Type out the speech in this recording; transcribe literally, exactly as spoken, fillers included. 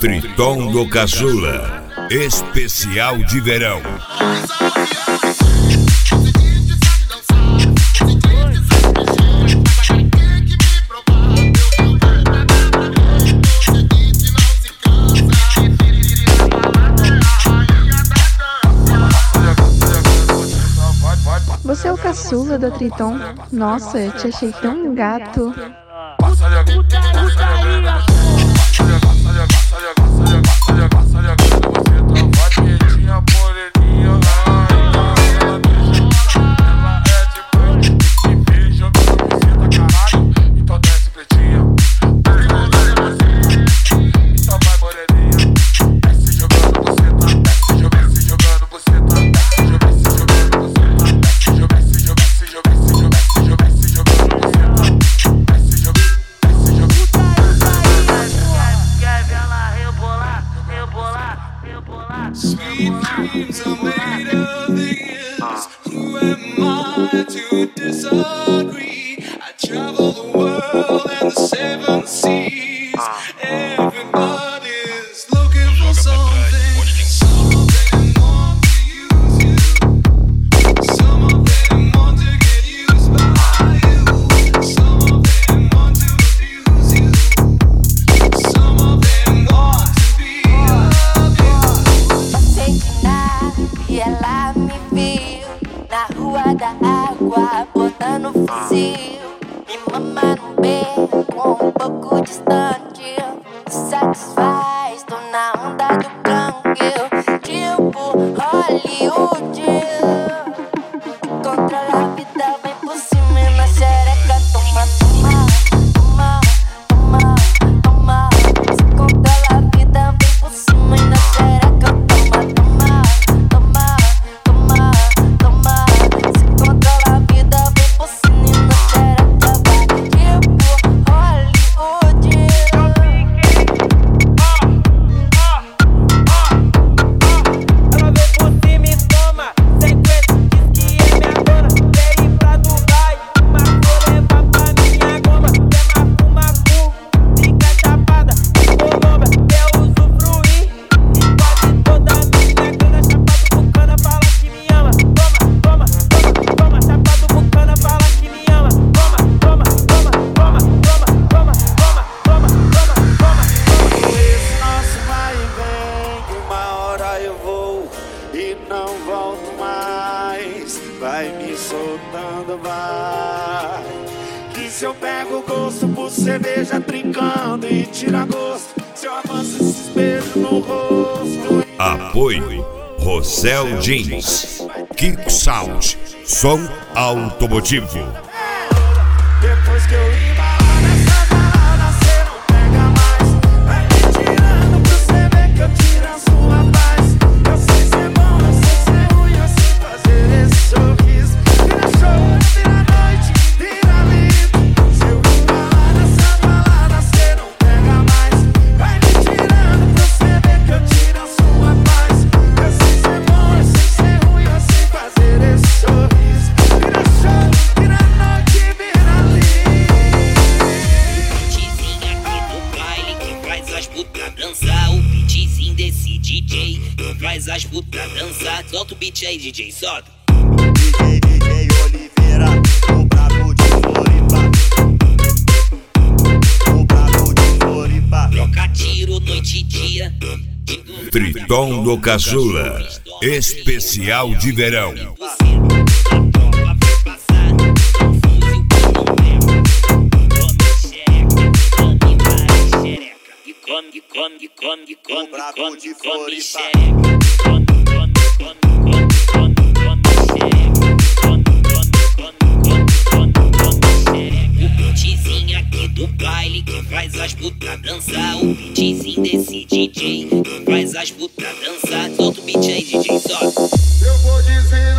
Triton do Caçula, especial de verão. Você é o caçula da Triton? Nossa, eu te achei tão gato. Sweet dreams are made of this. Who am I to disagree? I travel the world and the seven seas. Everybody's looking for something. Some of them want to use you. Some of them want to get used by you. Some of them want to abuse you. Some of them want to be of you. E ela me viu na rua da água, botando fuzil. Me mama no beco, um pouco distante. Me satisfaz, tô na onda do gangue. Tipo Hollywood. Controla a vida, vem por cima e na xereca. Toma, toma, toma, toma, toma. Se controla a vida, vem por cima e na xereca. Vai me soltando, vai. Que se eu pego o gosto por cerveja trincando e tira gosto, se eu avanço esses beijos no rosto. Apoio Rossel Jeans, Kick Sound, som automotivo. Depois que eu embalar nessa balada, cê não pega mais. Vai me tirando pra você ver que eu tiro a sua paz. Eu sei ser bom, eu sei ser ruim, eu sei fazer esse sorriso. Vira show, vira noite, vira vida. Se eu embalar nessa balada, cê não pega mais. Vai me tirando pra você ver que eu tiro a sua paz. Eu sei ser bom, eu sei ser ruim, eu sei fazer esse sorriso. Vira show, vira noite, vira dançar, o beatzinho desse D J que faz as putas dançar. Solta o beat aí, D J, solta. D J, D J Oliveira, o brabo de Floripa. O brabo de Floripa. Troca tiro noite e dia. Triton do Caçula, especial de verão. Come, come, come, come, O brabo come, de come, Floripa. xereca. Come, come, come, come, come, come, xereca. Come, come, come, come, come, come, xereca. O beatzinho aqui do baile que faz as putas dançar. O beatzinho desse D J que faz as putas dançar. Solta o beat aí, D J, solta. Eu vou dizer